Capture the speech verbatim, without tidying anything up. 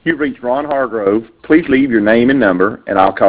You've reached Ron Hargrove. Please leave your name and number, and I'll call